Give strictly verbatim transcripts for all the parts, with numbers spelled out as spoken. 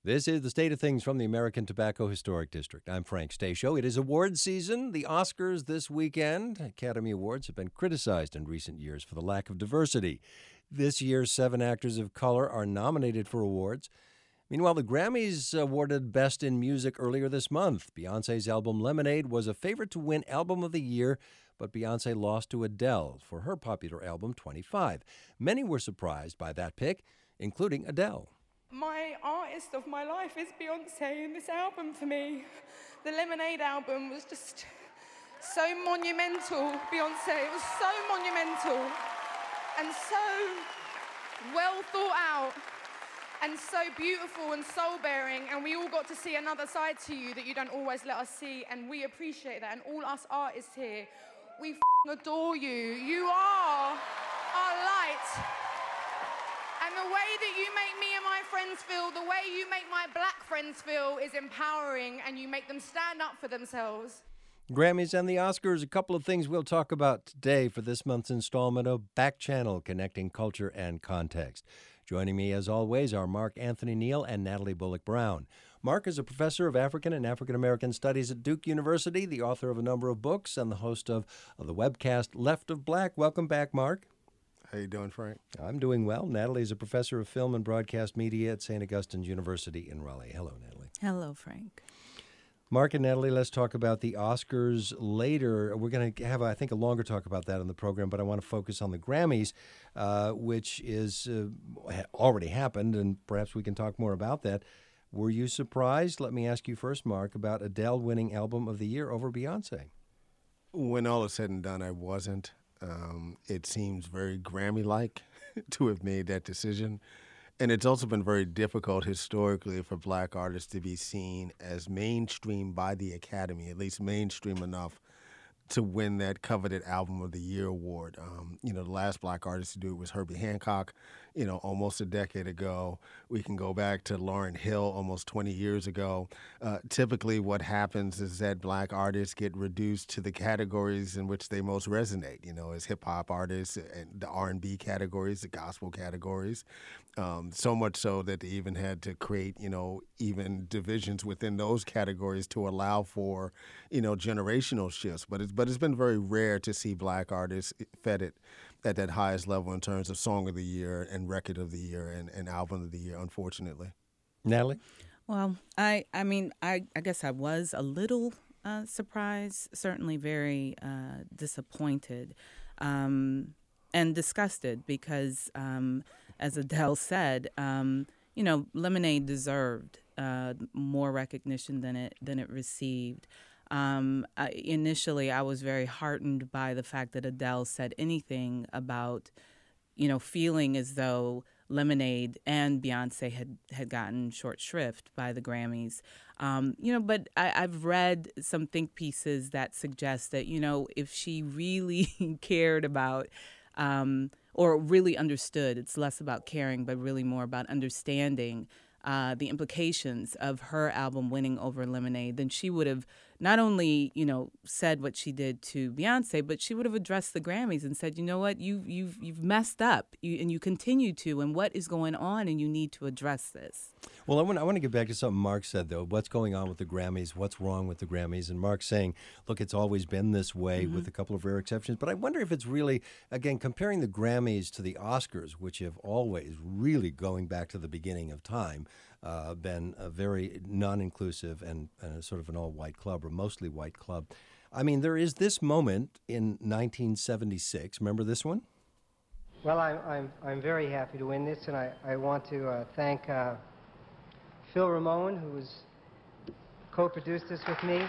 This is the state of things from the American Tobacco Historic District. I'm Frank Stasio. It is award season, the Oscars this weekend. Academy Awards have been criticized in recent years for the lack of diversity. This year, seven actors of color are nominated for awards. Meanwhile, the Grammys awarded Best in Music earlier this month. Beyoncé's album Lemonade was a favorite to win Album of the Year, but Beyoncé lost to Adele for her popular album twenty-five. Many were surprised by that pick, including Adele. My artist of my life is Beyoncé, and this album for me, the Lemonade album, was just so monumental, Beyoncé. It was so monumental and so well thought out and so beautiful and soul-bearing, and we all got to see another side to you that you don't always let us see, and we appreciate that. And all us artists here, we f***ing adore you. You are our light. And the way that you make me and my friends feel, the way you make my black friends feel is empowering, and you make them stand up for themselves. Grammys and the Oscars, a couple of things we'll talk about today for this month's installment of Back Channel, Connecting Culture and Context. Joining me, as always, are Mark Anthony Neal and Natalie Bullock Brown. Mark is a professor of African and African American Studies at Duke University, the author of a number of books, and the host of, of the webcast Left of Black. Welcome back, Mark. How you doing, Frank? I'm doing well. Natalie is a professor of film and broadcast media at Saint Augustine's University in Raleigh. Hello, Natalie. Hello, Frank. Mark and Natalie, let's talk about the Oscars later. We're going to have, I think, a longer talk about that in the program, but I want to focus on the Grammys, uh, which is uh, already happened, and perhaps we can talk more about that. Were you surprised, let me ask you first, Mark, about Adele winning Album of the Year over Beyoncé? When all is said and done, I wasn't. Um, it seems very Grammy-like to have made that decision. And it's also been very difficult historically for black artists to be seen as mainstream by the Academy, at least mainstream enough to win that coveted Album of the Year award. Um, you know, the last black artist to do it was Herbie Hancock, you know, almost a decade ago. We can go back to Lauryn Hill almost twenty years ago. Uh, typically what happens is that black artists get reduced to the categories in which they most resonate, you know, as hip-hop artists and the R and B categories, the gospel categories. Um, so much so that they even had to create, you know, even divisions within those categories to allow for, you know, generational shifts. But it's, but it's been very rare to see black artists feted at that highest level in terms of Song of the Year and Record of the Year and, and Album of the Year, unfortunately. Natalie? Well, I, I mean, I, I guess I was a little uh, surprised, certainly very uh, disappointed um, and disgusted because, um, as Adele said, um, you know, Lemonade deserved uh, more recognition than it than it received. Um, I, initially, I was very heartened by the fact that Adele said anything about, you know, feeling as though Lemonade and Beyonce had, had gotten short shrift by the Grammys. Um, you know, but I, I've read some think pieces that suggest that, you know, if she really cared about um, or really understood, it's less about caring, but really more about understanding uh, the implications of her album winning over Lemonade, then she would have not only, you know, said what she did to Beyonce, but she would have addressed the Grammys and said, you know what, you, you've you've messed up, you, and you continue to, and what is going on, and you need to address this. Well, I want, I want to get back to something Mark said, though. What's going on with the Grammys? What's wrong with the Grammys? And Mark saying, look, it's always been this way mm-hmm. with a couple of rare exceptions. But I wonder if it's really, again, comparing the Grammys to the Oscars, which have always really, going back to the beginning of time, uh, been a very non-inclusive and uh, sort of an all-white club, or mostly white club. I mean, there is this moment in nineteen seventy-six. Remember this one? Well, I'm, I'm, I'm very happy to win this, and I, I want to uh, thank uh, Phil Ramone, who has co-produced this with me.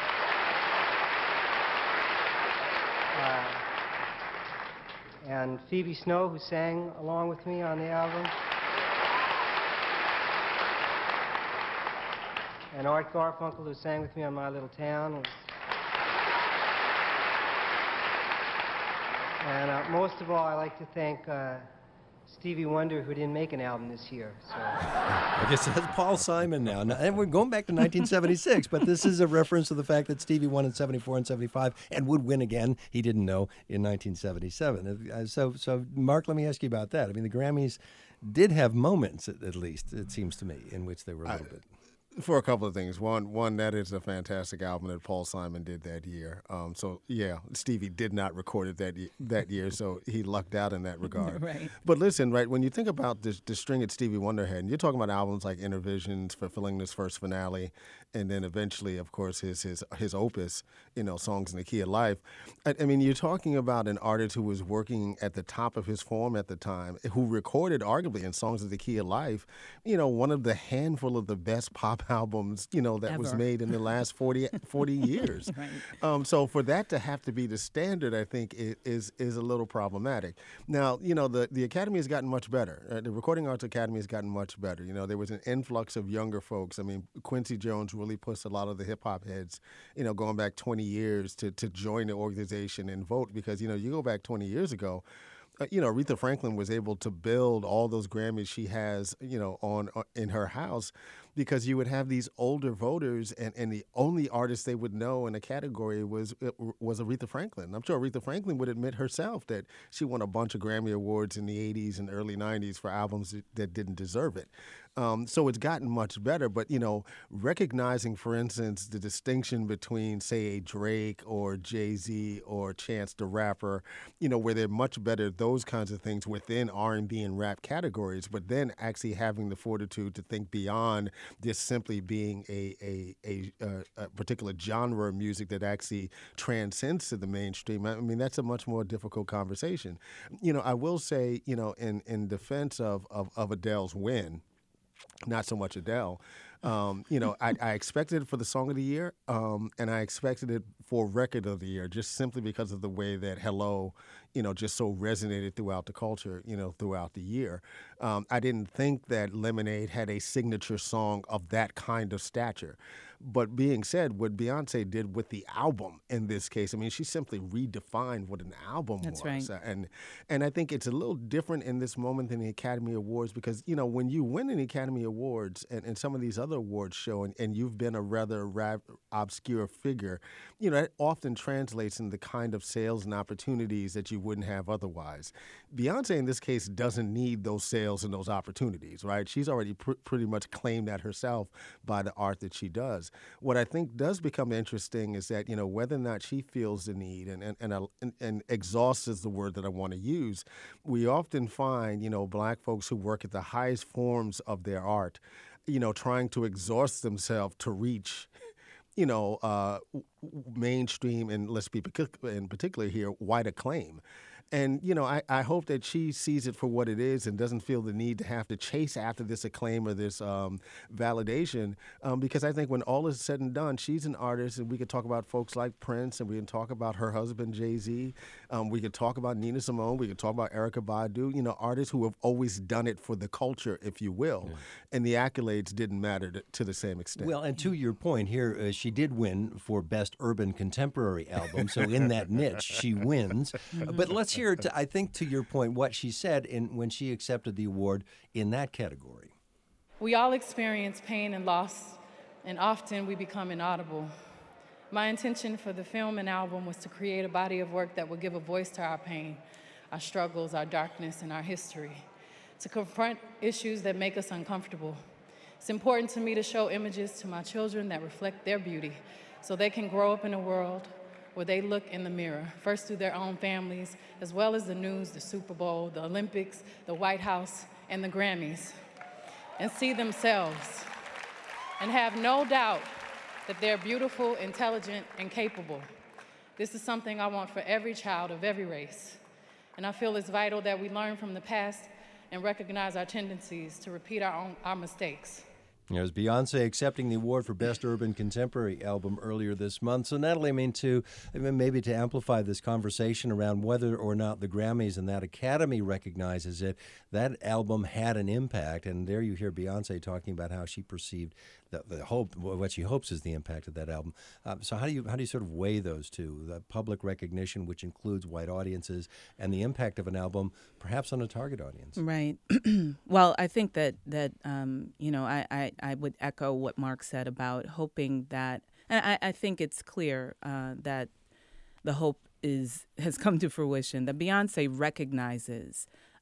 Uh, and Phoebe Snow, who sang along with me on the album. And Art Garfunkel, who sang with me on My Little Town. And uh, most of all, I'd like to thank uh, Stevie Wonder, who didn't make an album this year. So. I guess that's Paul Simon now. now. And we're going back to nineteen seventy-six, but this is a reference to the fact that Stevie won in seventy-four and seventy-five and would win again, he didn't know, in nineteen seventy-seven. So, so Mark, let me ask you about that. I mean, the Grammys did have moments, at, at least, it seems to me, in which they were a little I, bit. For a couple of things. One, one that is a fantastic album that Paul Simon did that year. Um, so yeah, Stevie did not record it that ye- that year, so he lucked out in that regard. Right. But listen, right, when you think about this, the string that Stevie Wonder had, and you're talking about albums like Intervisions, Fulfilling This First Finale, and then eventually, of course, his his his opus, you know, Songs in the Key of Life. I, I mean, you're talking about an artist who was working at the top of his form at the time, who recorded arguably in Songs in the Key of Life, you know, one of the handful of the best pop albums, you know, that Ever. was made in the last forty, forty years. Right. Um, so for that to have to be the standard, I think i- is is a little problematic. Now, you know, the, the Academy has gotten much better. Uh, the Recording Arts Academy has gotten much better. You know, there was an influx of younger folks. I mean, Quincy Jones really pushed a lot of the hip hop heads, you know, going back twenty years to, to join the organization and vote because, you know, you go back twenty years ago, Uh, you know, Aretha Franklin was able to build all those Grammys she has, you know, on uh, in her house because you would have these older voters and, and the only artist they would know in a category was uh, was Aretha Franklin. I'm sure Aretha Franklin would admit herself that she won a bunch of Grammy Awards in the eighties and early nineties for albums that, that didn't deserve it. Um, so it's gotten much better, but, you know, recognizing, for instance, the distinction between, say, a Drake or Jay-Z or Chance the Rapper, you know, where they're much better, those kinds of things within R and B and rap categories, but then actually having the fortitude to think beyond just simply being a, a, a, a, a particular genre of music that actually transcends to the mainstream. I mean, that's a much more difficult conversation. You know, I will say, you know, in, in defense of, of, of Adele's win, not so much Adele. Um, you know, I, I expected it for the Song of the Year, um, and I expected it for Record of the Year, just simply because of the way that Hello, you know, just so resonated throughout the culture, you know, throughout the year. Um, I didn't think that Lemonade had a signature song of that kind of stature. But being said, what Beyonce did with the album in this case, I mean, she simply redefined what an album That's was. right. And and I think it's a little different in this moment than the Academy Awards because, you know, when you win an Academy Awards and, and some of these other awards show and, and you've been a rather rap, obscure figure, you know, that often translates into the kind of sales and opportunities that you wouldn't have otherwise. Beyonce, in this case, doesn't need those sales and those opportunities, right? She's already pr- pretty much claimed that herself by the art that she does. What I think does become interesting is that, you know, whether or not she feels the need, and, and, and, and, and exhaust is the word that I want to use, we often find, you know, black folks who work at the highest forms of their art, you know, trying to exhaust themselves to reach, you know, uh, mainstream and let's be partic- in particular here, white acclaim. And, you know, I, I hope that she sees it for what it is and doesn't feel the need to have to chase after this acclaim or this um, validation um, because I think when all is said and done, she's an artist and we could talk about folks like Prince and we can talk about her husband, Jay-Z. Um, we could talk about Nina Simone. We could talk about Erykah Badu, you know, artists who have always done it for the culture, if you will. Yeah. And the accolades didn't matter to, to the same extent. Well, and to your point here, uh, she did win for Best Urban Contemporary Album. So in that niche, she wins. Uh, but let's hear, to, I think, to your point, what she said in, when she accepted the award in that category. We all experience pain and loss, and often we become inaudible. My intention for the film and album was to create a body of work that would give a voice to our pain, our struggles, our darkness, and our history, to confront issues that make us uncomfortable. It's important to me to show images to my children that reflect their beauty so they can grow up in a world where they look in the mirror, first through their own families, as well as the news, the Super Bowl, the Olympics, the White House, and the Grammys, and see themselves and have no doubt that they're beautiful, intelligent, and capable. This is something I want for every child of every race. And I feel it's vital that we learn from the past and recognize our tendencies to repeat our own our mistakes. There's Beyonce accepting the award for Best Urban Contemporary Album earlier this month. So, Natalie, I mean, to I mean, maybe to amplify this conversation around whether or not the Grammys and that Academy recognizes it, that album had an impact. And there you hear Beyonce talking about how she perceived the, the hope, what she hopes is the impact of that album. Uh, so, how do you how do you sort of weigh those two, the public recognition, which includes white audiences, and the impact of an album, perhaps on a target audience? Right. Well, I think that that um, you know, I, I I would echo what Mark said about hoping that, and I, I think it's clear uh, that the hope is has come to fruition, that Beyonce recognizes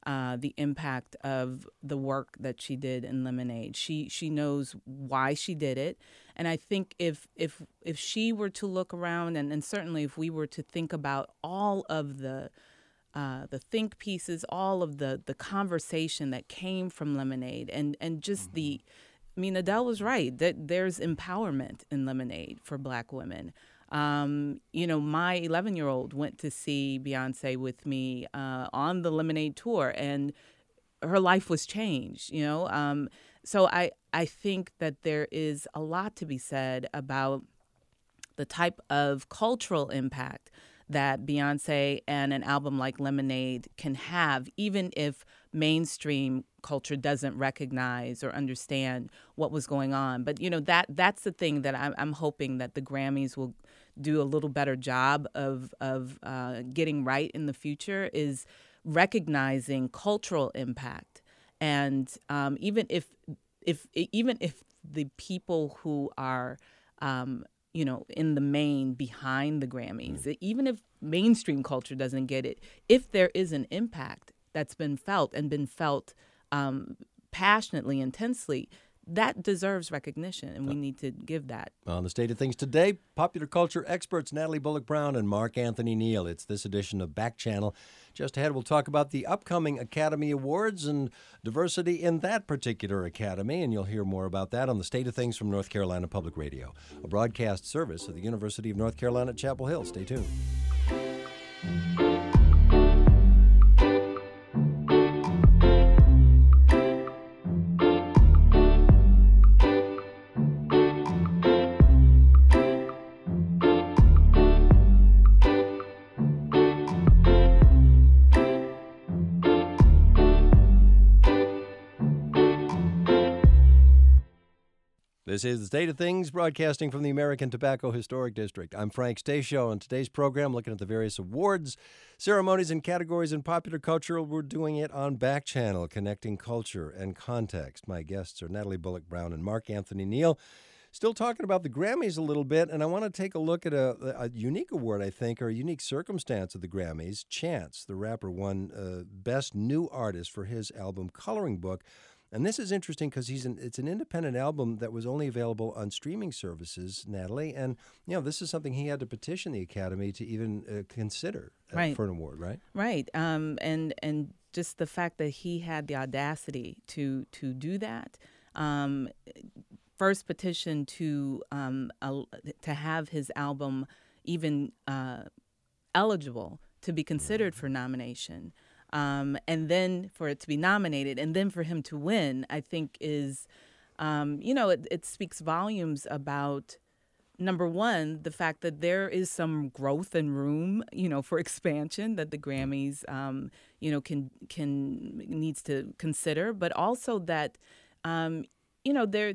uh, the impact of the work that she did in Lemonade. She she knows why she did it, and I think if if if she were to look around, and, and certainly if we were to think about all of the uh, the think pieces, all of the the conversation that came from Lemonade, and and just the, I mean, Adele was right that there's empowerment in Lemonade for Black women. Um, you know, my eleven-year-old went to see Beyonce with me uh, on the Lemonade tour, and her life was changed, you know. Um, so I, I think that there is a lot to be said about the type of cultural impact that Beyonce and an album like Lemonade can have, even if mainstream culture doesn't recognize or understand what was going on. But, you know, that that's the thing that I'm, I'm hoping that the Grammys will do a little better job of, of uh, getting right in the future, is recognizing cultural impact. And um, even if if even if the people who are um, you know, in the main behind the Grammys, even if mainstream culture doesn't get it, if there is an impact that's been felt and been felt um, passionately, intensely, that deserves recognition, and we need to give that. On the State of Things today, popular culture experts Natalie Bullock Brown and Mark Anthony Neal. It's this edition of Back Channel. Just ahead, we'll talk about the upcoming Academy Awards and diversity in that particular academy, and you'll hear more about that on the State of Things from North Carolina Public Radio, a broadcast service of the University of North Carolina at Chapel Hill. Stay tuned. This is the State of Things, broadcasting from the American Tobacco Historic District. I'm Frank Stasio. On today's program, looking at the various awards, ceremonies, and categories in popular culture. We're doing it on Back Channel, connecting culture and context. My guests are Natalie Bullock Brown and Mark Anthony Neal. Still talking about the Grammys a little bit, and I want to take a look at a, a unique award, I think, or a unique circumstance of the Grammys. Chance, the rapper, won uh, Best New Artist for his album Coloring Book. And this is interesting because he's an, it's an independent album that was only available on streaming services, Natalie. And, you know, this is something he had to petition the Academy to even uh, consider uh, right. for an award, right? Right. Um, and and just the fact that he had the audacity to to do that. Um, first petition to um, uh, to have his album even uh, eligible to be considered for nomination. Um, and then for it to be nominated, and then for him to win, I think is, um, you know, it, it speaks volumes about, number one, the fact that there is some growth and room, you know, for expansion that the Grammys, um, you know, can can needs to consider, but also that, um, you know, there.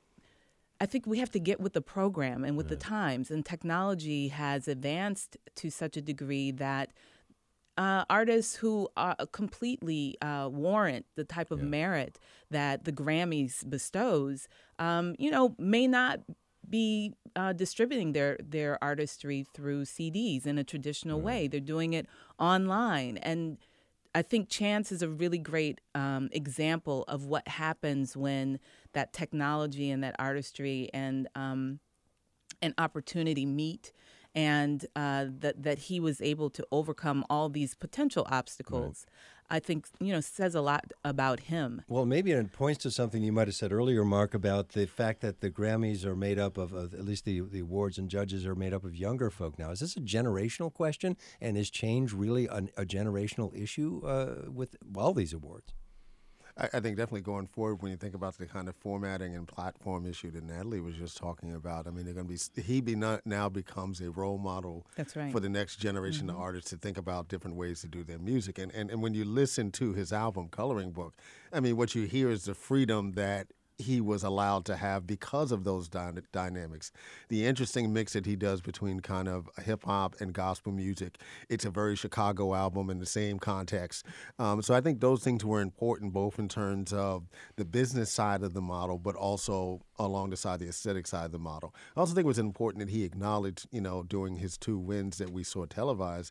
I think we have to get with the program and with right. the times, and technology has advanced to such a degree that. Uh, artists who are completely uh, warrant the type of yeah. merit that the Grammys bestows, um, you know, may not be uh, distributing their, their artistry through C Ds in a traditional right. way. They're doing it online. And I think Chance is a really great um, example of what happens when that technology and that artistry and um, and opportunity meet. And uh, that that he was able to overcome all these potential obstacles, right. I think, you know, says a lot about him. Well, maybe it points to something you might have said earlier, Mark, about the fact that the Grammys are made up of, of at least the, the awards and judges are made up of younger folk now. Is this a generational question? And is change really an, a generational issue uh, with all these awards? I, I think definitely going forward, when you think about the kind of formatting and platform issue that Natalie was just talking about, I mean, they're going to be he be not, now becomes a role model That's right. for the next generation mm-hmm. of artists to think about different ways to do their music. And, and and when you listen to his album Coloring Book, I mean, what you hear is the freedom that he was allowed to have because of those dy- dynamics. The interesting mix that he does between kind of hip-hop and gospel music. It's a very Chicago album in the same context. Um, so I think those things were important, both in terms of the business side of the model, but also along the side, the aesthetic side of the model. I also think it was important that he acknowledged, you know, during his two wins that we saw televised,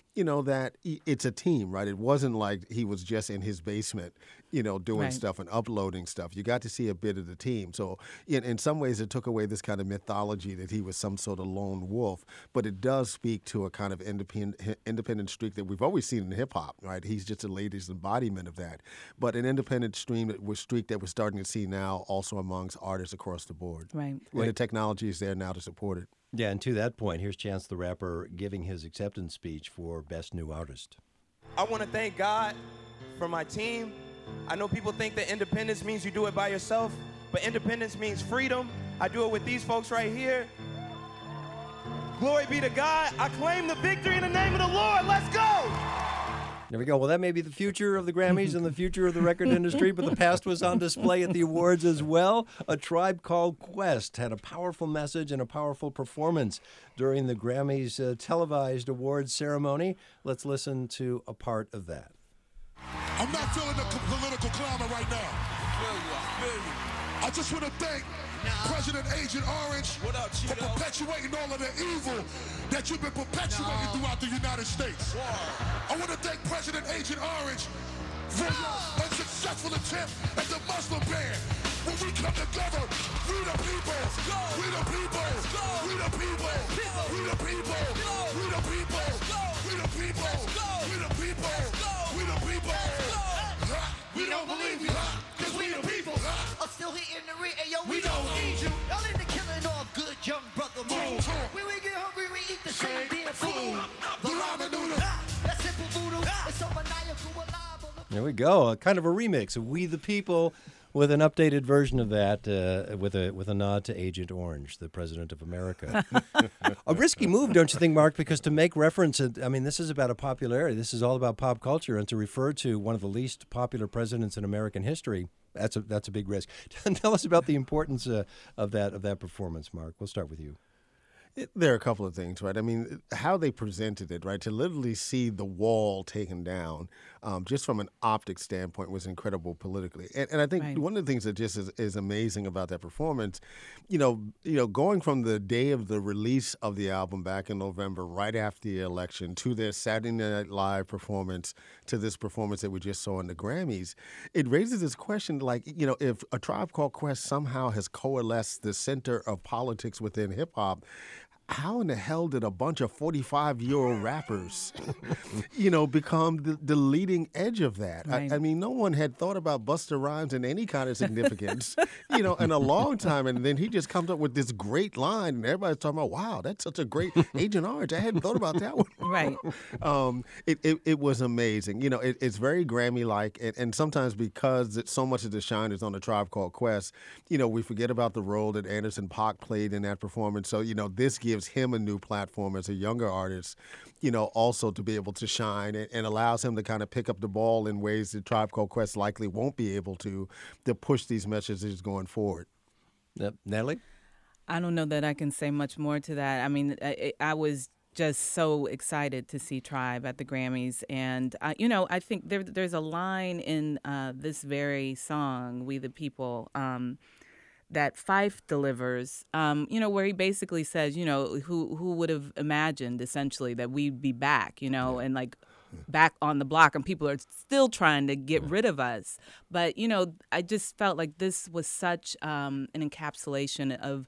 you know, that it's a team, right? It wasn't like he was just in his basement, you know, doing Right. stuff and uploading stuff. You got to see a bit of the team. So in, in some ways, it took away this kind of mythology that he was some sort of lone wolf. But it does speak to a kind of independent independent streak that we've always seen in hip hop, right? He's just the latest embodiment of that. But an independent stream that was streak that we're starting to see now also amongst artists across the board. Right. And the technology is there now to support it. Yeah, and to that point, here's Chance the Rapper giving his acceptance speech for Best New Artist. I want to thank God for my team. I know people think that independence means you do it by yourself, but independence means freedom. I do it with these folks right here. Glory be to God. I claim the victory in the name of the Lord. Let's go. There we go. Well, that may be the future of the Grammys and the future of the record industry, but the past was on display at the awards as well. A Tribe Called Quest had a powerful message and a powerful performance during the Grammys uh, televised awards ceremony. Let's listen to a part of that. I'm not feeling the co- political climate right now. I just want to thank President Agent Orange What up, for Cheeto? perpetuating all of the evil that you've been perpetuating throughout the United States. I want to thank President Agent Orange for your unsuccessful attempt at the Muslim ban. When we come together, we the people, we the people, we the people, we the people, we the people, we the people, we the people, we the people. We don't believe you, cause we the people. I'm still hitting the rear, yo, we, We don't don't need you. Y'all in the killing all good young brother move. Move. When we get hungry, we eat the same damn food. The ramen noodle. Ah, that simple voodoo, it's so maniacal, alive. There we go. A kind of a remix of We the People with an updated version of that uh, with a with a nod to Agent Orange, the President of America. A risky move, don't you think, Mark? Because to make reference, I mean, this is about a popularity. This is all about pop culture, and to refer to one of the least popular presidents in American history, that's a that's a big risk. Tell us about the importance uh, of that of that performance, Mark. We'll start with you. It, there are a couple of things, right? I mean, how they presented it, right? To literally see the wall taken down, um, just from an optic standpoint, was incredible politically. And, and I think Right. one of the things that just is, is amazing about that performance, you know, you know, going from the day of the release of the album back in November, right after the election, to their Saturday Night Live performance, to this performance that we just saw in the Grammys, it raises this question, like, you know, if A Tribe Called Quest somehow has coalesced the center of politics within hip hop, how in the hell did a bunch of forty-five-year-old rappers, you know, become the, the leading edge of that? Right. I, I mean, no one had thought about Busta Rhymes in any kind of significance, you know, in a long time. And then he just comes up with this great line, and everybody's talking about, wow, that's such a great Agent Orange. I hadn't thought about that one. Right. um, it, it, it was amazing. You know, it, it's very Grammy-like, and, and sometimes because it, so much of the shine is on A Tribe Called Quest, you know, we forget about the role that Anderson .Paak played in that performance. So, you know, this gives him a new platform as a younger artist, you know, also to be able to shine, and, and allows him to kind of pick up the ball in ways that Tribe Called Quest likely won't be able to, to push these messages going forward. Yep. Natalie? I don't know that I can say much more to that. I mean, I, I was just so excited to see Tribe at the Grammys. And, uh, you know, I think there, there's a line in uh, this very song, We the People, um, that Fife delivers, um, you know, where he basically says, you know, who who would have imagined essentially that we'd be back, you know, and like back on the block, and people are still trying to get rid of us. But, you know, I just felt like this was such um, an encapsulation of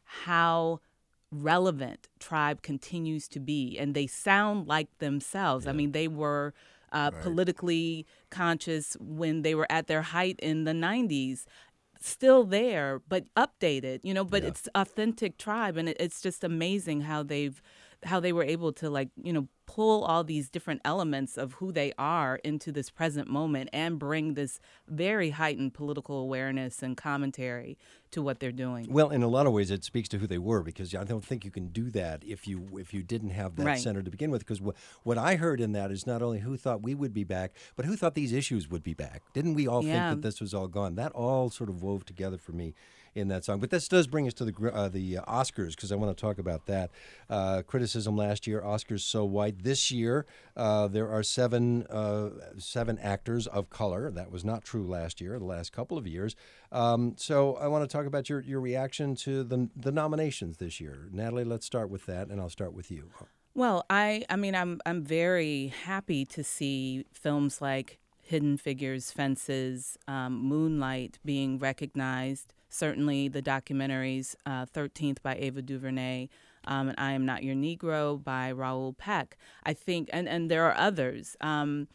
how relevant Tribe continues to be. And they sound like themselves. I mean, they were uh, Right. politically conscious when they were at their height in the nineties. Still there, but updated, you know, but Yeah. it's authentic Tribe. And it, it's just amazing how they've, how they were able to, like, you know, pull all these different elements of who they are into this present moment and bring this very heightened political awareness and commentary to what they're doing. Well, in a lot of ways, it speaks to who they were, because I don't think you can do that if you if you didn't have that Right. center to begin with. Because what, what I heard in that is not only who thought we would be back, but who thought these issues would be back. Didn't we all Yeah. think that this was all gone? That all sort of wove together for me in that song. But this does bring us to the gr- uh, the uh, Oscars, because I want to talk about that. Uh, criticism last year, Oscars so white. This year, uh, there are seven uh, seven actors of color. That was not true last year, the last couple of years. Um, so I want to talk about your, your reaction to the the nominations this year. Natalie, let's start with that, and I'll start with you. Well, I, I mean, I'm, I'm very happy to see films like Hidden Figures, Fences, um, Moonlight being recognized. Certainly, the documentaries uh, thirteenth by Ava DuVernay um, and I Am Not Your Negro by Raoul Peck. I think, and, and there are others. Um,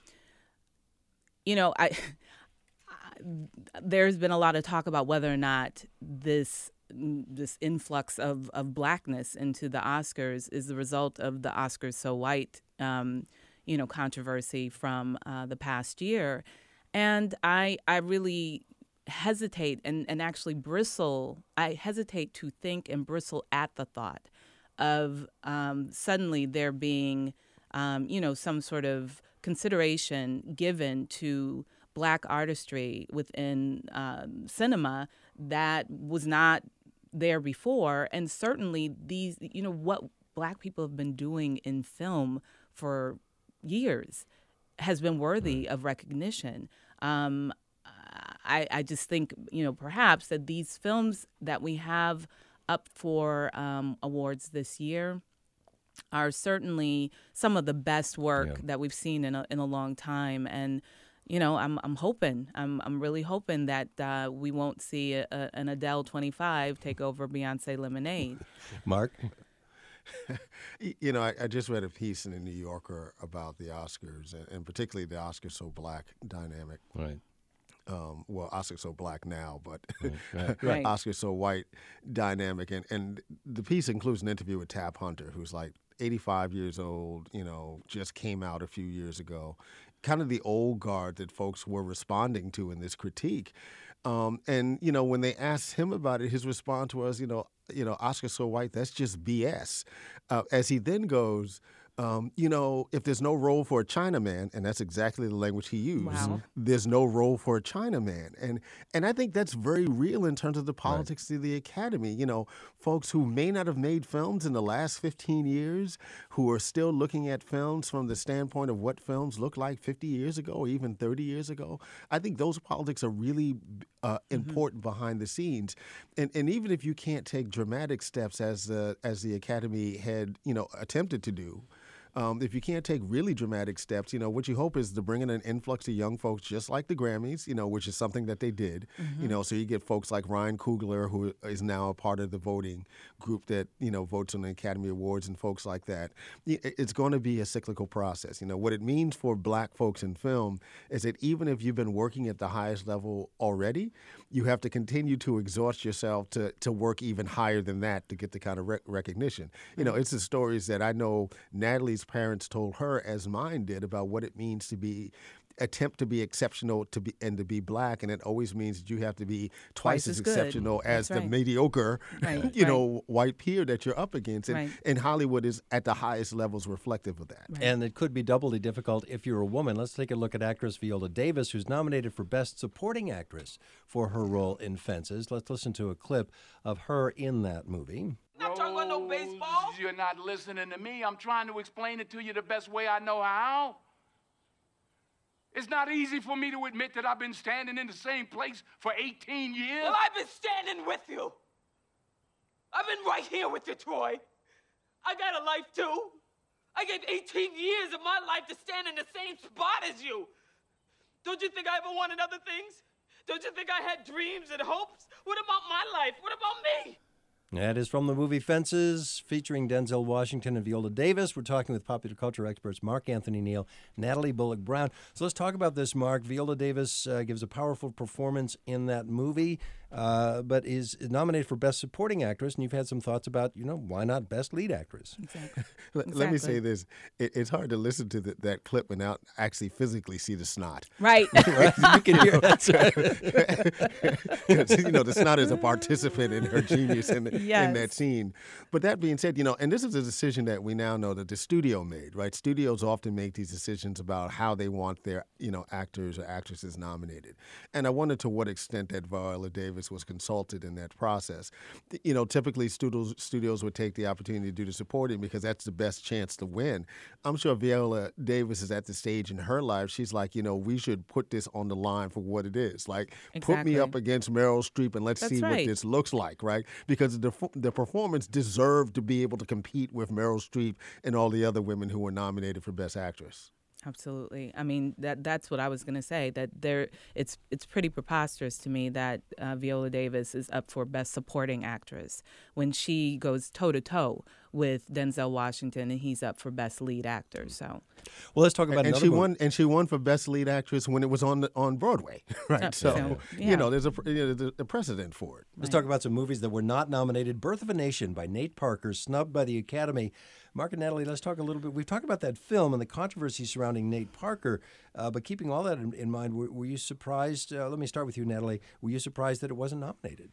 you know, I there's been a lot of talk about whether or not this this influx of, of blackness into the Oscars is the result of the Oscars So White, um, you know, controversy from uh, the past year. And I I really hesitate and, and actually bristle. I hesitate to think and bristle at the thought of um, suddenly there being, um, you know, some sort of consideration given to Black artistry within um, cinema that was not there before. And certainly these, you know, what Black people have been doing in film for years has been worthy of recognition. Um, I, I just think, you know, perhaps that these films that we have up for um, awards this year are certainly some of the best work yeah. that we've seen in a, in a long time. And, you know, I'm I'm hoping, I'm I'm really hoping that uh, we won't see a, a, an Adele twenty-five take over Beyonce Lemonade. Mark? You know, I, I just read a piece in the New Yorker about the Oscars, and, and particularly the Oscars So Black dynamic. Right. Um, well, Oscars So Black now, but right. Right. Oscars So White dynamic. And, and the piece includes an interview with Tab Hunter, who's like eighty-five years old, you know, just came out a few years ago. Kind of the old guard that folks were responding to in this critique. Um, and, you know, when they asked him about it, his response was, you know, you know, Oscar So White, that's just B S. Uh, as he then goes, um, you know, if there's no role for a Chinaman, and that's exactly the language he used, wow. there's no role for a Chinaman. And and I think that's very real in terms of the politics right. of the Academy. You know, folks who may not have made films in the last fifteen years, who are still looking at films from the standpoint of what films looked like fifty years ago or even thirty years ago. I think those politics are really uh, important mm-hmm. behind the scenes. And and even if you can't take dramatic steps as the, as the Academy had, you know, attempted to do, Um, if you can't take really dramatic steps, you know, what you hope is to bring in an influx of young folks just like the Grammys, you know, which is something that they did, mm-hmm. you know, so you get folks like Ryan Coogler, who is now a part of the voting group that, you know, votes on the Academy Awards and folks like that. It's going to be a cyclical process. You know, what it means for Black folks in film is that even if you've been working at the highest level already, you have to continue to exhaust yourself to, to work even higher than that to get the kind of rec- recognition. You know, it's the stories that I know Natalie's parents told her, as mine did, about what it means to be attempt to be exceptional to be and to be Black, and it always means that you have to be twice, twice as, as exceptional as That's the right. mediocre, right. you right. know, white peer that you're up against. And, right. and Hollywood is at the highest levels reflective of that. Right. And it could be doubly difficult if you're a woman. Let's take a look at actress Viola Davis, who's nominated for Best Supporting Actress for her role in Fences. Let's listen to a clip of her in that movie. Not talking about no baseball. You're not listening to me. I'm trying to explain it to you the best way I know how. It's not easy for me to admit that I've been standing in the same place for eighteen years. Well, I've been standing with you. I've been right here with you, Troy. I got a life, too. I gave eighteen years of my life to stand in the same spot as you. Don't you think I ever wanted other things? Don't you think I had dreams and hopes? What about my life? What about me? That is from the movie Fences, featuring Denzel Washington and Viola Davis. We're talking with popular culture experts Mark Anthony Neal, Natalie Bullock Brown. So let's talk about this, Mark. Viola Davis uh, gives a powerful performance in that movie, uh, but is nominated for Best Supporting Actress, and you've had some thoughts about, you know, why not Best Lead Actress? Exactly. Let, exactly. let me say this. It, it's hard to listen to the, that clip and not actually physically see the snot. Right. Right? You can hear that's right. You know, the snot is a participant in her genius in, yes. in that scene. But that being said, you know, and this is a decision that we now know that the studio made, right? Studios often make these decisions about how they want their, you know, actors or actresses nominated. And I wonder to what extent that Viola Davis Davis was consulted in that process. You know, typically studios studios would take the opportunity to do the supporting because that's the best chance to win. I'm sure Viola Davis is at the stage in her life. She's like, you know, we should put this on the line for what it is. Like, exactly. put me up against Meryl Streep and let's That's see right. what this looks like, right? Because the the performance deserved to be able to compete with Meryl Streep and all the other women who were nominated for Best Actress. Absolutely. I mean, that that's what I was going to say, that there it's it's pretty preposterous to me that uh, Viola Davis is up for Best Supporting Actress when she goes toe-to-toe with Denzel Washington and he's up for Best Lead Actor. So, well, let's talk about and another she movie. won and she won for Best Lead Actress when it was on the, on Broadway, right? Uh, so, so, yeah. you know, there's a you know, there's a precedent for it. Let's talk about some movies that were not nominated. Birth of a Nation by Nate Parker, snubbed by the Academy. Mark and Natalie, let's talk a little bit. We've talked about that film and the controversy surrounding Nate Parker, uh, but keeping all that in, in mind, were, were you surprised? Uh, let me start with you, Natalie. Were you surprised that it wasn't nominated?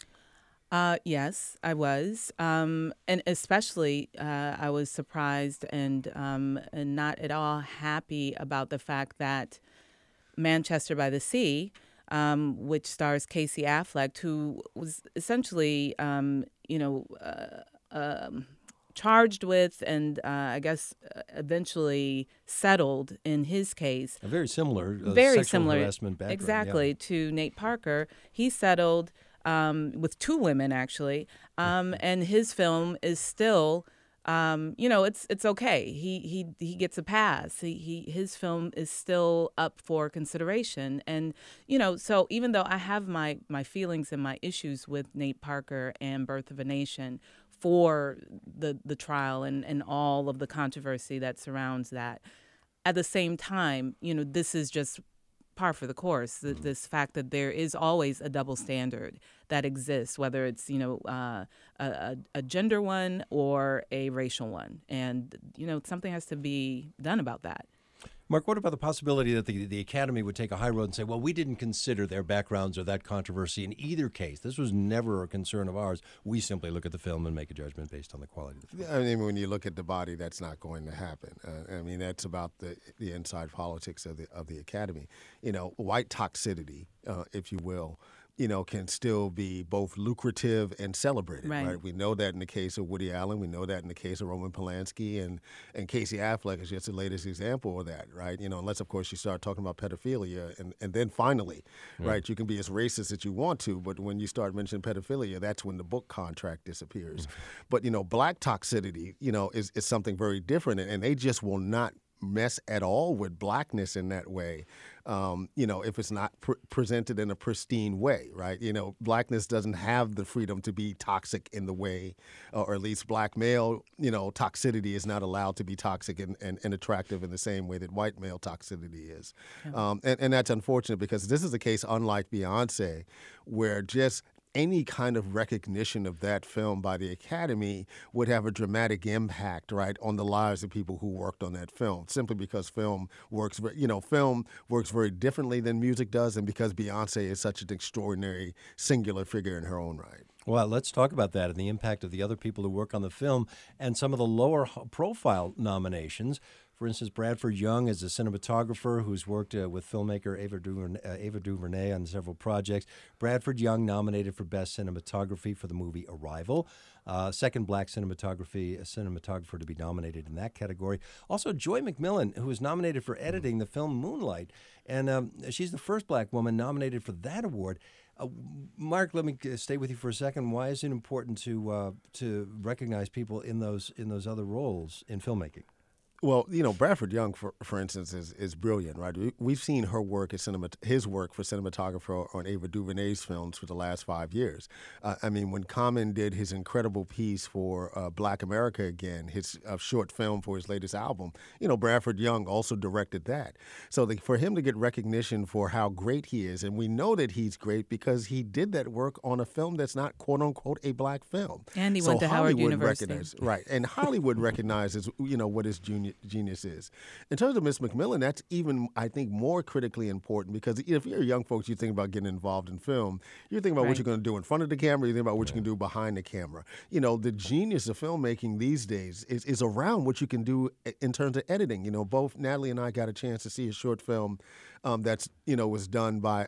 Uh, yes, I was, um, and especially uh, I was surprised and, um, and not at all happy about the fact that Manchester by the Sea, um, which stars Casey Affleck, who was essentially, um, you know, uh, um, charged with and uh, I guess eventually settled in his case. A very similar, uh, very sexual similar, harassment background. exactly, yeah. to Nate Parker. He settled um, with two women actually, um, and his film is still. Um, you know, it's it's okay. He he he gets a pass. He he his film is still up for consideration, and you know, so even though I have my my feelings and my issues with Nate Parker and Birth of a Nation for the the trial and and all of the controversy that surrounds that, at the same time, you know, this is just par for the course. The, this fact that there is always a double standard that exists, whether it's, you know, uh, a, a gender one or a racial one. And, you know, something has to be done about that. Mark, what about the possibility that the, the Academy would take a high road and say, well, we didn't consider their backgrounds or that controversy in either case. This was never a concern of ours. We simply look at the film and make a judgment based on the quality of the film. I mean, when you look at the body, that's not going to happen. Uh, I mean, that's about the the inside politics of the of the Academy. You know, white toxicity, uh, if you will, you know, can still be both lucrative and celebrated, right. right? We know that in the case of Woody Allen. We know that in the case of Roman Polanski, and, and Casey Affleck is just the latest example of that, right? You know, unless, of course, you start talking about pedophilia, and, and then finally, yeah. right, you can be as racist as you want to, but when you start mentioning pedophilia, that's when the book contract disappears. But, you know, black toxicity, you know, is, is something very different, and, and they just will not mess at all with blackness in that way, um, you know, if it's not pr- presented in a pristine way, right? You know, blackness doesn't have the freedom to be toxic in the way, uh, or at least black male, you know, toxicity is not allowed to be toxic and, and, and attractive in the same way that white male toxicity is. Yeah. Um, and, and that's unfortunate because this is a case unlike Beyonce, where just any kind of recognition of that film by the Academy would have a dramatic impact, right, on the lives of people who worked on that film, simply because film works, you know, film works very differently than music does, and because Beyonce is such an extraordinary singular figure in her own right. Well, let's talk about that and the impact of the other people who work on the film and some of the lower profile nominations. For instance, Bradford Young is a cinematographer who's worked uh, with filmmaker Ava DuVernay, uh, Ava DuVernay on several projects. Bradford Young nominated for Best Cinematography for the movie Arrival. Uh, second black cinematography a cinematographer to be nominated in that category. Also, Joy McMillan, who was nominated for editing the film Moonlight. And um, she's the first black woman nominated for that award. Uh, Mark, let me stay with you for a second. Why is it important to uh, to recognize people in those in those other roles in filmmaking? Well, you know, Bradford Young, for for instance, is is brilliant, right? We, we've seen her work as cinema, his work for cinematographer on Ava DuVernay's films for the last five years. Uh, I mean, when Common did his incredible piece for uh, Black America Again, his uh, short film for his latest album, you know, Bradford Young also directed that. So the, for him to get recognition for how great he is, and we know that he's great because he did that work on a film that's not quote unquote a black film. And he so went to Howard Hollywood University, recognize, right? And Hollywood recognizes, you know, what his junior. Genius is. In terms of Miss McMillan, that's even, I think, more critically important because if you're young folks, you think about getting involved in film, you're thinking about right. what you're going to do in front of the camera, you think about what yeah. you can do behind the camera. You know, the genius of filmmaking these days is, is around what you can do in terms of editing. You know, both Natalie and I got a chance to see a short film um, that's, you know, was done by, by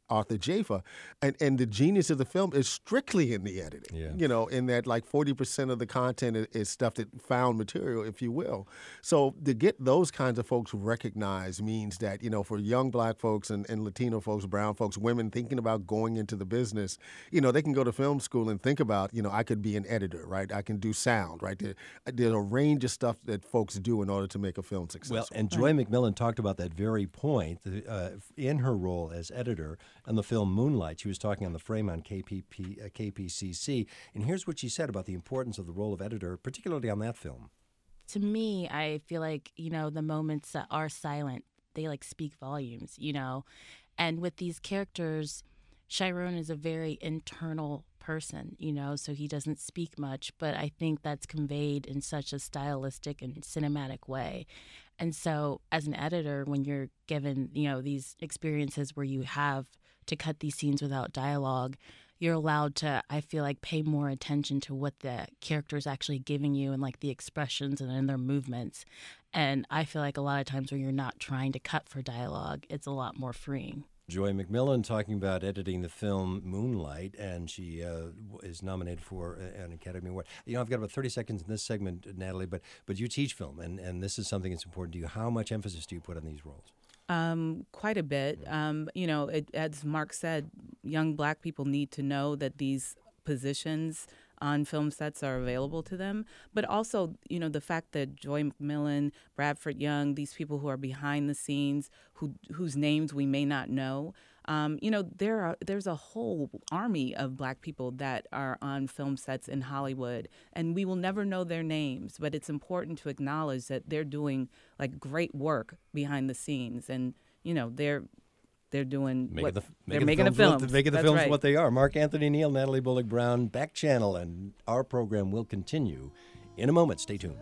Arthur Jafa, and and the genius of the film is strictly in the editing. Yeah. You know, in that like forty percent of the content is, is stuff that found material, if you will. So to get those kinds of folks recognized means that, you know, for young black folks and, and Latino folks, brown folks, women thinking about going into the business, you know, they can go to film school and think about, you know, I could be an editor, right? I can do sound, right? There, there's a range of stuff that folks do in order to make a film successful. Well, and Joy McMillan talked about that very point uh, in her role as editor on the film Moonlight. She was talking on the frame on K P P, uh, K P C C, and here's what she said about the importance of the role of editor, particularly on that film. To me, I feel like, you know, the moments that are silent, they like speak volumes, you know. And with these characters, Chiron is a very internal person, you know, so he doesn't speak much, but I think that's conveyed in such a stylistic and cinematic way. And so as an editor, when you're given, you know, these experiences where you have to cut these scenes without dialogue, you're allowed to, I feel like, pay more attention to what the character's actually giving you and like the expressions and in their movements. And I feel like a lot of times when you're not trying to cut for dialogue, it's a lot more freeing. Joy McMillan talking about editing the film Moonlight, and she uh, is nominated for an Academy Award. You know, I've got about thirty seconds in this segment, Natalie, but but you teach film, and, and this is something that's important to you. How much emphasis do you put on these roles? Um, quite a bit. Um, you know, it, as Mark said, young black people need to know that these positions on film sets are available to them. But also, you know, the fact that Joy McMillan, Bradford Young, these people who are behind the scenes, who whose names we may not know, um, you know, there are there's a whole army of black people that are on film sets in Hollywood, and we will never know their names. But it's important to acknowledge that they're doing like great work behind the scenes, and you know, they're. They're doing making what, the, they're making making the a film. What, making the That's films right. what they are. Mark Anthony Neal, Natalie Bullock Brown, Back Channel, and our program will continue in a moment. Stay tuned.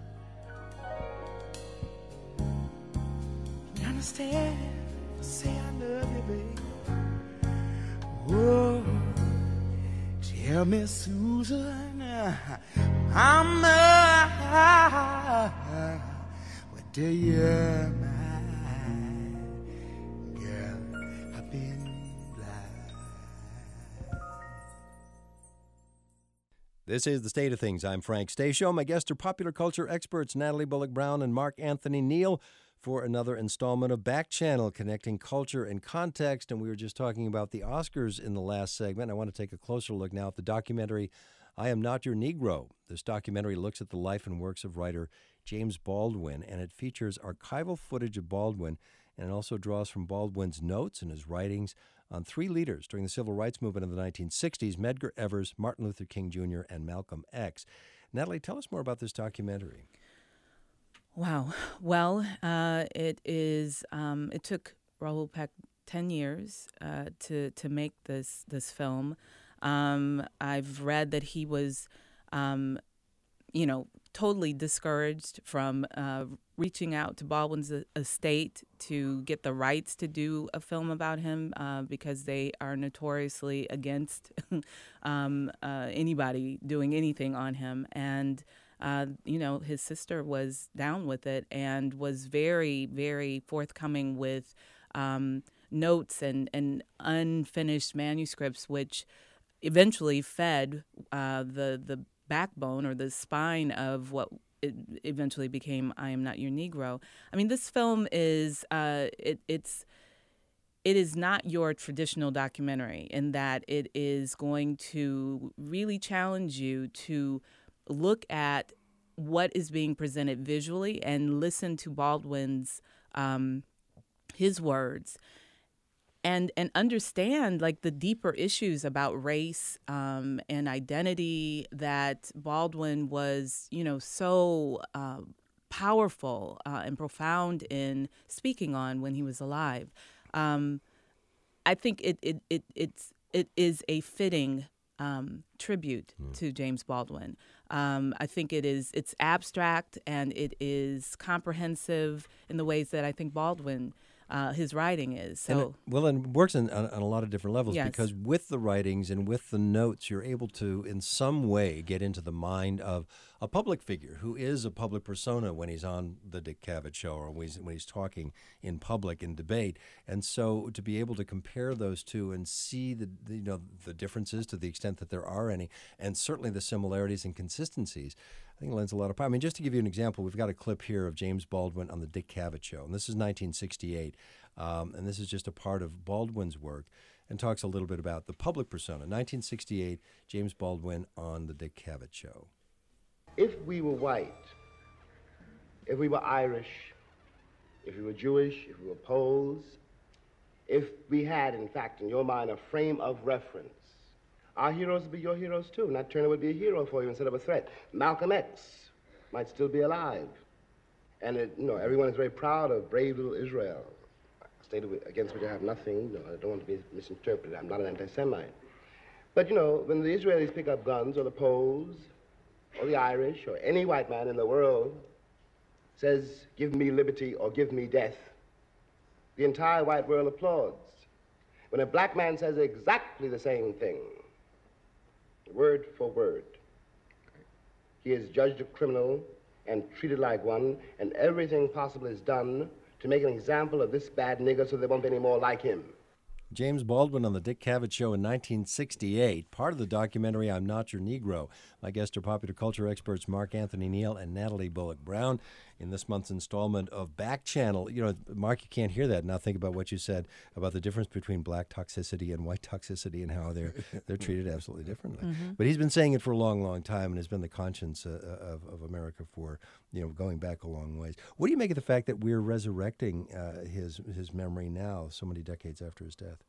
You understand? Say I love you, babe. Whoa, tell me, Susan, I'm uh, what do you mind? This is The State of Things. I'm Frank Stasio. My guests are popular culture experts Natalie Bullock Brown and Mark Anthony Neal for another installment of Back Channel, connecting culture and context. And we were just talking about the Oscars in the last segment. I want to take a closer look now at the documentary, I Am Not Your Negro. This documentary looks at the life and works of writer James Baldwin, and it features archival footage of Baldwin, and it also draws from Baldwin's notes and his writings on three leaders during the civil rights movement of the nineteen sixties, Medgar Evers, Martin Luther King Junior, and Malcolm X. Natalie, tell us more about this documentary. Wow. Well, uh, it is. Um, it took Raoul Peck ten years uh, to to make this this film. Um, I've read that he was, um, you know, totally discouraged from uh, reaching out to Baldwin's estate to get the rights to do a film about him uh, because they are notoriously against um, uh, anybody doing anything on him. And, uh, you know, his sister was down with it and was very, very forthcoming with um, notes and, and unfinished manuscripts, which eventually fed uh, the the backbone or the spine of what it eventually became I Am Not Your Negro. I mean, this film is uh, it, it's it is not your traditional documentary in that it is going to really challenge you to look at what is being presented visually and listen to Baldwin's um, his words. And and understand like the deeper issues about race um, and identity that Baldwin was, you know, so uh, powerful uh, and profound in speaking on when he was alive. Um, I think it it it it's it is a fitting um, tribute mm. to James Baldwin. Um, I think it is it's abstract and it is comprehensive in the ways that I think Baldwin uh, his writing is. So and it, well, and it works on, on, on a lot of different levels Yes. because with the writings and with the notes, you're able to, in some way, get into the mind of a public figure who is a public persona when he's on the Dick Cavett show or when he's, when he's talking in public in debate. And so to be able to compare those two and see the, the you know the differences to the extent that there are any, and certainly the similarities and consistencies, I think it lends a lot of power. I mean, just to give you an example, we've got a clip here of James Baldwin on the Dick Cavett show, and this is nineteen sixty-eight, um, and this is just a part of Baldwin's work, and talks a little bit about the public persona. nineteen sixty-eight, James Baldwin on the Dick Cavett show. If we were white, if we were Irish, if we were Jewish, if we were Poles, if we had, in fact, in your mind, a frame of reference, our heroes would be your heroes too. Nat Turner would be a hero for you instead of a threat. Malcolm X might still be alive. And, it, you know, everyone is very proud of brave little Israel, a state against which I have nothing. You know, I don't want to be misinterpreted. I'm not an anti-Semite. But, you know, when the Israelis pick up guns, or the Poles, or the Irish, or any white man in the world says, give me liberty or give me death, the entire white world applauds. When a black man says exactly the same thing, word for word, he is judged a criminal and treated like one, and everything possible is done to make an example of this bad nigger so there won't be any more like him. James Baldwin on the Dick Cavett show in nineteen sixty-eight, part of the documentary I'm Not Your Negro. My guests are popular culture experts Mark Anthony Neal and Natalie Bullock Brown in this month's installment of Back Channel. You know, Mark, you can't hear that. Now think about what you said about the difference between black toxicity and white toxicity and how they're they're treated absolutely differently. Mm-hmm. But he's been saying it for a long, long time and has been the conscience uh, of, of America for, you know, going back a long ways. What do you make of the fact that we're resurrecting uh, his his memory now, so many decades after his death?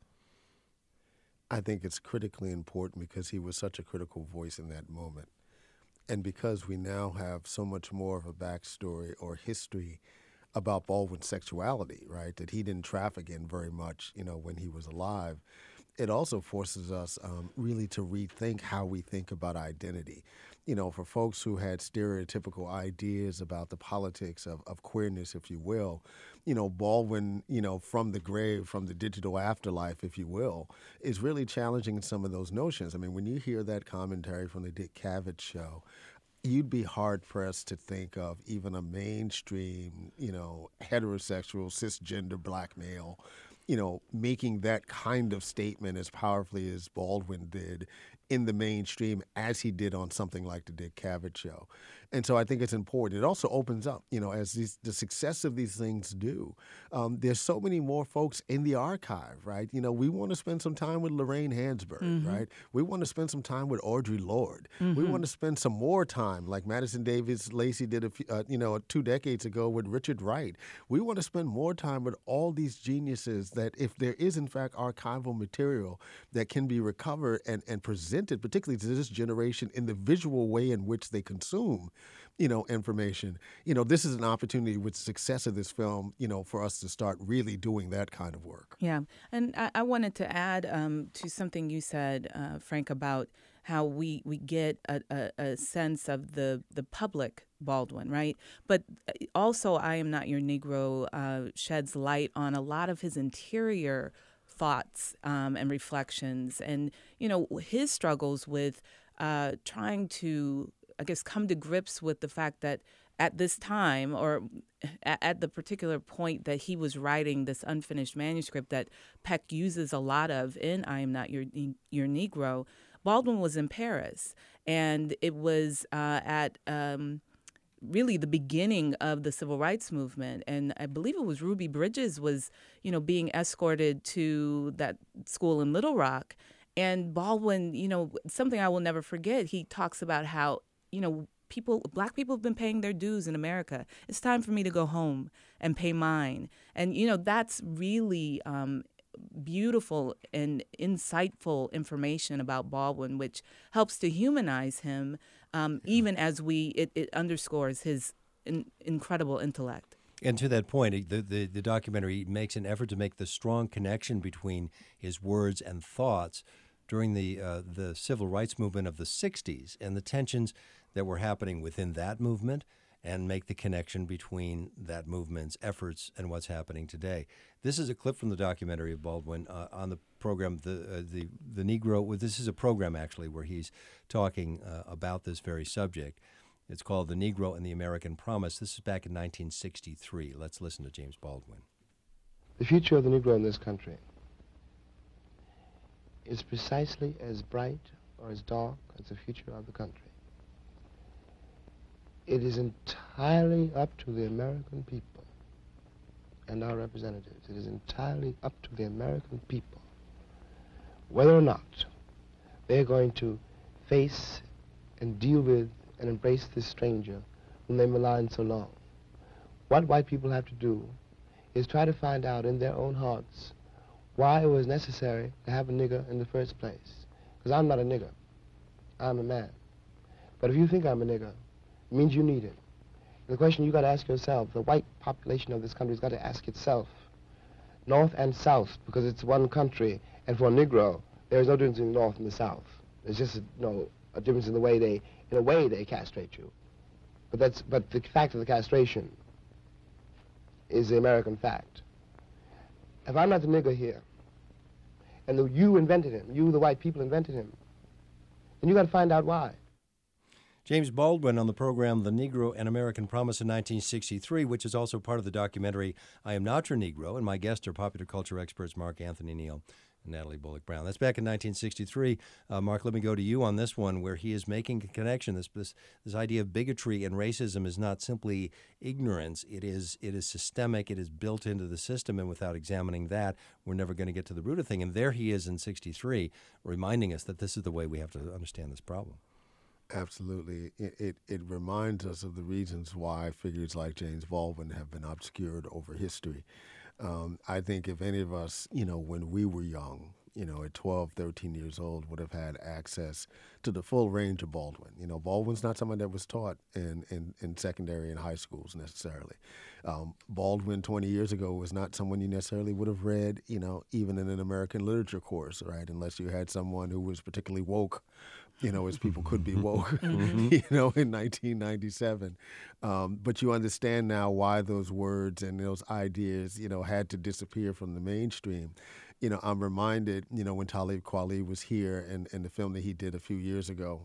I think it's critically important because he was such a critical voice in that moment. And because we now have so much more of a backstory or history about Baldwin's sexuality, right, that he didn't traffic in very much, you know, when he was alive, it also forces us um, really to rethink how we think about identity. You know, for folks who had stereotypical ideas about the politics of, of queerness, if you will, you know, Baldwin, you know, from the grave, from the digital afterlife, if you will, is really challenging some of those notions. I mean, when you hear that commentary from the Dick Cavett show, you'd be hard-pressed to think of even a mainstream, you know, heterosexual, cisgender black male, you know, making that kind of statement as powerfully as Baldwin did in the mainstream as he did on something like the Dick Cavett show. And so I think it's important. It also opens up, you know, as these, the success of these things do. Um, there's so many more folks in the archive, right? You know, we want to spend some time with Lorraine Hansberry, Mm-hmm. right? We want to spend some time with Audre Lorde. We Mhm. want to spend some more time, like Madison Davis Lacey did, a few, uh, you know, two decades ago with Richard Wright. We want to spend more time with all these geniuses that if there is, in fact, archival material that can be recovered and, and presented, particularly to this generation, in the visual way in which they consume, you know, information. You know, this is an opportunity with the success of this film, you know, for us to start really doing that kind of work. Yeah, and I, I wanted to add um, to something you said, uh, Frank, about how we, we get a, a, a sense of the, the public Baldwin, right? But also, I Am Not Your Negro uh, sheds light on a lot of his interior thoughts um, and reflections, and, you know, his struggles with uh, trying to, I guess, come to grips with the fact that at this time, or at the particular point that he was writing this unfinished manuscript that Peck uses a lot of in I Am Not Your Your Negro, Baldwin was in Paris, and it was uh, at um, really the beginning of the civil rights movement, and I believe it was Ruby Bridges was, you know, being escorted to that school in Little Rock, and Baldwin, you know, something I will never forget. He talks about how, you know, people, black people have been paying their dues in America. It's time for me to go home and pay mine. And, you know, that's really um, beautiful and insightful information about Baldwin, which helps to humanize him, um, even as we, it, it underscores his in, incredible intellect. And to that point, the, the, the documentary makes an effort to make the strong connection between his words and thoughts during the uh, the civil rights movement of the sixties and the tensions that were happening within that movement, and make the connection between that movement's efforts and what's happening today. This is a clip from the documentary of Baldwin uh, on the program, the uh, the the Negro. Well, this is a program actually where he's talking uh, about this very subject. It's called The Negro and the American Promise. This is back in nineteen sixty-three. Let's listen to James Baldwin. The future of the Negro in this country is precisely as bright or as dark as the future of the country. It is entirely up to the American people and our representatives. It is entirely up to the American people whether or not they're going to face and deal with and embrace this stranger whom they maligned so long. What white people have to do is try to find out in their own hearts why it was necessary to have a nigger in the first place. Because I'm not a nigger. I'm a man. But if you think I'm a nigger, it means you need it. The question you got to ask yourself, the white population of this country has got to ask itself, north and south, because it's one country, and for a Negro, there is no difference in the north and the south. There's just a, you know, a difference in the way they, in a way they castrate you. But that's, but the fact of the castration is the American fact. If I'm not the nigger here, and the, you invented him, you, the white people, invented him, then you got to find out why. James Baldwin on the program The Negro and American Promise in nineteen sixty-three, which is also part of the documentary I Am Not Your Negro, and my guests are popular culture experts Mark Anthony Neal and Natalie Bullock Brown. That's back in nineteen sixty-three. Uh, Mark, let me go to you on this one, where he is making a connection. This this this idea of bigotry and racism is not simply ignorance. It is it is systemic. It is built into the system, and without examining that, we're never going to get to the root of the thing. And there he is in sixty-three, reminding us that this is the way we have to understand this problem. Absolutely. It, it it reminds us of the reasons why figures like James Baldwin have been obscured over history. Um, I think if any of us, you know, when we were young, you know, at twelve, thirteen years old, would have had access to the full range of Baldwin. You know, Baldwin's not someone that was taught in, in, in secondary and high schools necessarily. Um, Baldwin twenty years ago was not someone you necessarily would have read, you know, even in an American literature course, right? Unless you had someone who was particularly woke, you know, as people could be woke, mm-hmm. you know, in nineteen ninety-seven. Um, but you understand now why those words and those ideas, you know, had to disappear from the mainstream. You know, I'm reminded, you know, when Talib Kweli was here and, and the film that he did a few years ago,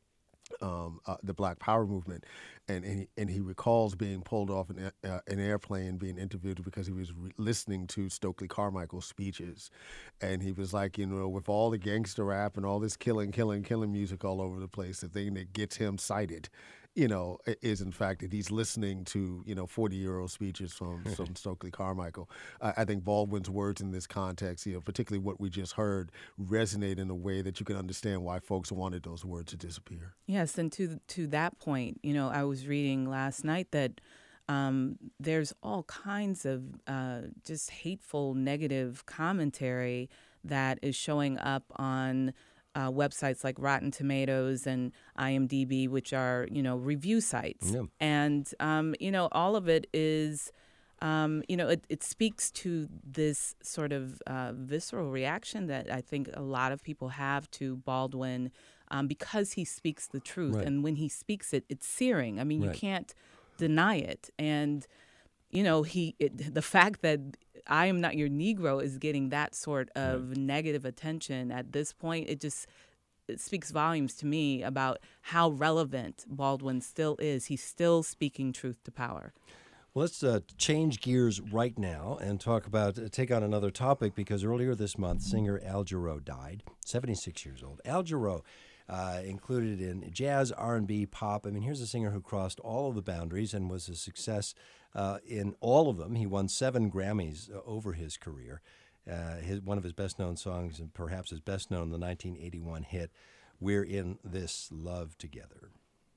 um, uh, the Black Power movement, and and he, and he recalls being pulled off an, uh, an airplane, being interviewed because he was re- listening to Stokely Carmichael's speeches, and he was like, you know, with all the gangster rap and all this killing, killing, killing music all over the place, the thing that gets him cited, you know, is in fact that he's listening to, you know, forty-year-old speeches from, from Stokely Carmichael. Uh, I think Baldwin's words in this context, you know, particularly what we just heard, resonate in a way that you can understand why folks wanted those words to disappear. Yes, and to to that point, you know, I was reading last night that um, there's all kinds of uh, just hateful, negative commentary that is showing up on Uh, websites like Rotten Tomatoes and I M D B, which are, you know, review sites. Yeah. And, um, you know, all of it is, um, you know, it, it speaks to this sort of uh, visceral reaction that I think a lot of people have to Baldwin um, because he speaks the truth. Right. And when he speaks it, it's searing. I mean, right. You can't deny it. And, you know, he it, the fact that I Am Not Your Negro is getting that sort of right. negative attention at this point, it just it speaks volumes to me about how relevant Baldwin still is. He's still speaking truth to power. Well, let's uh, change gears right now and talk about, uh, take on another topic, because earlier this month, singer Al Jarreau died, seventy-six years old. Al Jarreau, uh, included in jazz, R and B, pop. I mean, here's a singer who crossed all of the boundaries and was a success uh, in all of them. He won seven Grammys uh, over his career. Uh, his, one of his best-known songs, and perhaps his best-known, the nineteen eighty-one hit, We're in This Love Together.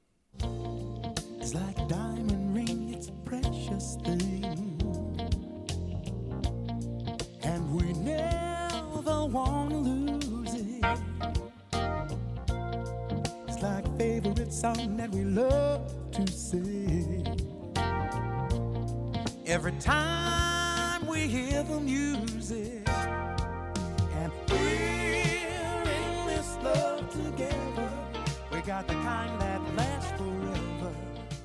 It's like a diamond ring, it's a precious thing, and we never want to lose it. It's like a favorite song that we love to sing. Every time we hear the music, and we're in this love together, we got the kind that lasts forever.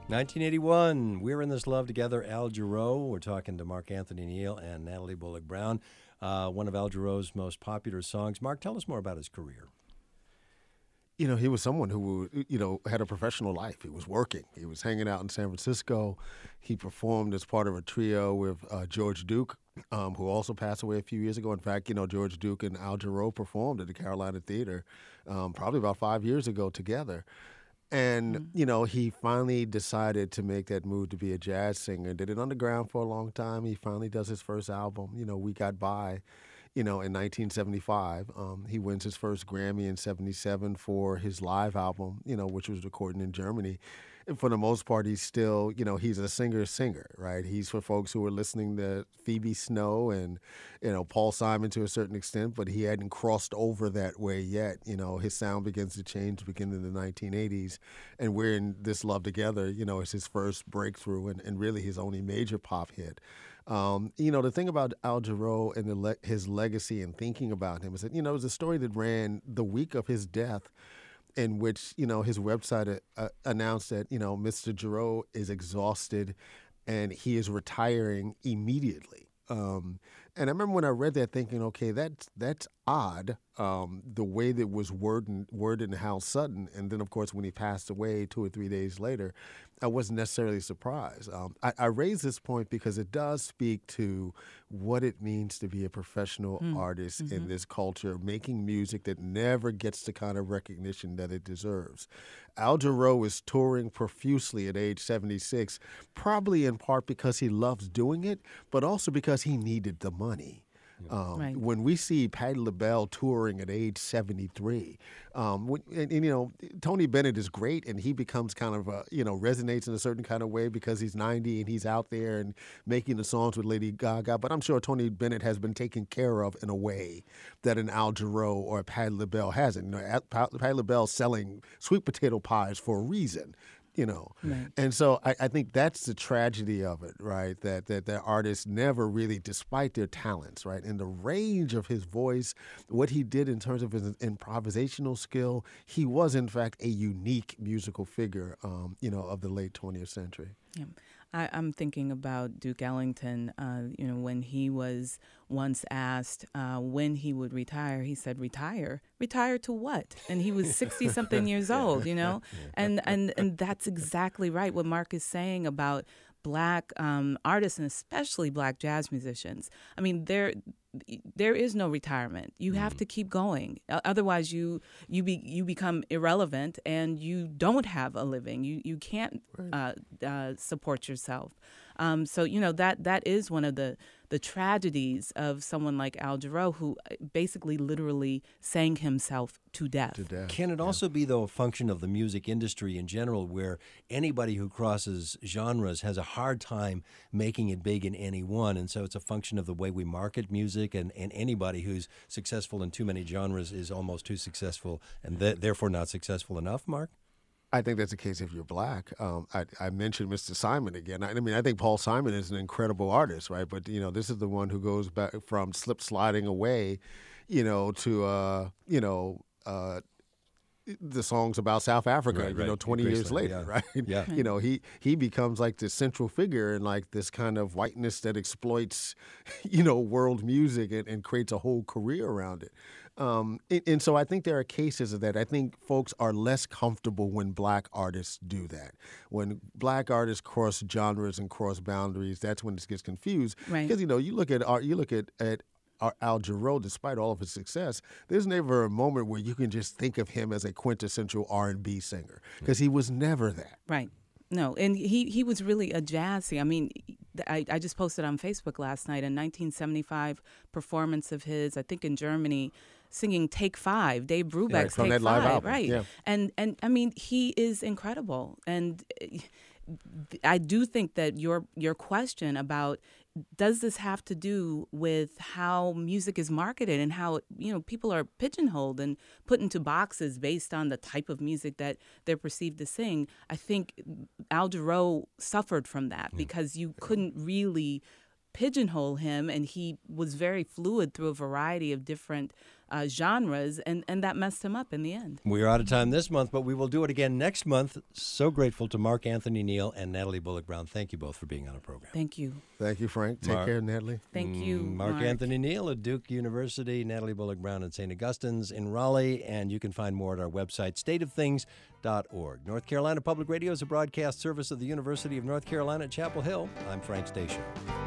nineteen eighty-one, We're in This Love Together, Al Jarreau. We're talking to Mark Anthony Neal and Natalie Bullock Brown. Uh, one of Al Jarreau's most popular songs. Mark, tell us more about his career. You know, he was someone who, you know, had a professional life. He was working. He was hanging out in San Francisco. He performed as part of a trio with uh, George Duke, um, who also passed away a few years ago. In fact, you know, George Duke and Al Jarreau performed at the Carolina Theater um, probably about five years ago together. And, mm-hmm. you know, he finally decided to make that move to be a jazz singer. Did it underground for a long time. He finally does his first album, you know, We Got By, you know, in nineteen seventy-five. Um, he wins his first Grammy in seventy-seven for his live album, you know, which was recorded in Germany. And for the most part, he's still, you know, he's a singer-singer, right? He's for folks who are listening to Phoebe Snow and, you know, Paul Simon to a certain extent, but he hadn't crossed over that way yet. You know, his sound begins to change beginning in the nineteen eighties, and We're in This Love Together, you know, is his first breakthrough and, and really his only major pop hit. Um, you know, the thing about Al Jarreau and the le- his legacy and thinking about him is that, you know, it was a story that ran the week of his death, in which, you know, his website uh, announced that, you know, Mister Jarreau is exhausted and he is retiring immediately. Um, and I remember when I read that thinking, okay, that's, that's odd, um, the way that was worded, worded and how sudden. And then, of course, when he passed away two or three days later, I wasn't necessarily surprised. Um, I, I raise this point because it does speak to what it means to be a professional mm. artist mm-hmm. in this culture, making music that never gets the kind of recognition that it deserves. Al Jarreau is touring profusely at age seventy-six, probably in part because he loves doing it, but also because he needed the money. Um, right. When we see Patti LaBelle touring at age seventy-three, um, when, and, and, you know, Tony Bennett is great, and he becomes kind of, a, you know, resonates in a certain kind of way because he's ninety and he's out there and making the songs with Lady Gaga. But I'm sure Tony Bennett has been taken care of in a way that an Al Jarreau or a Patti LaBelle hasn't. You know, Patti LaBelle's selling sweet potato pies for a reason. You know, right. And so I, I think that's the tragedy of it, right? That that that artists never really, despite their talents, right, and the range of his voice, what he did in terms of his improvisational skill, he was in fact a unique musical figure, um, you know, of the late twentieth century. Yeah. I, I'm thinking about Duke Ellington. Uh, you know, when he was once asked uh, when he would retire, he said, "Retire? Retire to what?" And he was sixty something years old. You know, and and and that's exactly right. What Mark is saying about Black um, artists and especially Black jazz musicians. I mean, there there is no retirement. You have mm. to keep going. Otherwise, you you be you become irrelevant and you don't have a living. You you can't uh, uh, support yourself. Um, so you know that that is one of the the tragedies of someone like Al Jarreau, who basically literally sang himself to death. To death. Can it yeah. also be, though, a function of the music industry in general, where anybody who crosses genres has a hard time making it big in any one, and so it's a function of the way we market music, and, and anybody who's successful in too many genres is almost too successful and th- therefore not successful enough, Mark? I think that's the case if you're Black. Um, I, I mentioned Mister Simon again. I, I mean, I think Paul Simon is an incredible artist, right? But, you know, this is the one who goes back from Slip Sliding Away, you know, to, uh, you know, uh, the songs about South Africa, right, you know, right. twenty years later, yeah. right? Yeah. You know, he, he becomes like the central figure in like this kind of whiteness that exploits, you know, world music and, and creates a whole career around it. Um, and, and so I think there are cases of that. I think folks are less comfortable when Black artists do that. When Black artists cross genres and cross boundaries, that's when it gets confused. Right. Because, you know, you look at art, you look at, at Al Jarreau, despite all of his success, there's never a moment where you can just think of him as a quintessential R and B singer, because he was never that. Right. No, and he, he was really a jazzy. I mean, I, I just posted on Facebook last night a nineteen seventy-five performance of his, I think in Germany, singing Take Five, Dave Brubeck's right, from Take that live Five, album. right? Yeah. And and I mean, he is incredible. And I do think that your your question about does this have to do with how music is marketed and how, you know, people are pigeonholed and put into boxes based on the type of music that they're perceived to sing? I think Al Jarreau suffered from that yeah. because you couldn't really pigeonhole him, and he was very fluid through a variety of different uh, genres, and, and that messed him up in the end. We are out of time this month, but we will do it again next month. So grateful to Mark Anthony Neal and Natalie Bullock Brown. Thank you both for being on our program. Thank you. Thank you, Frank. Take Mark, care, Natalie. Thank you, Mark, Mark Anthony Neal at Duke University, Natalie Bullock Brown at Saint Augustine's in Raleigh, and you can find more at our website, state of things dot org. North Carolina Public Radio is a broadcast service of the University of North Carolina at Chapel Hill. I'm Frank Stasio.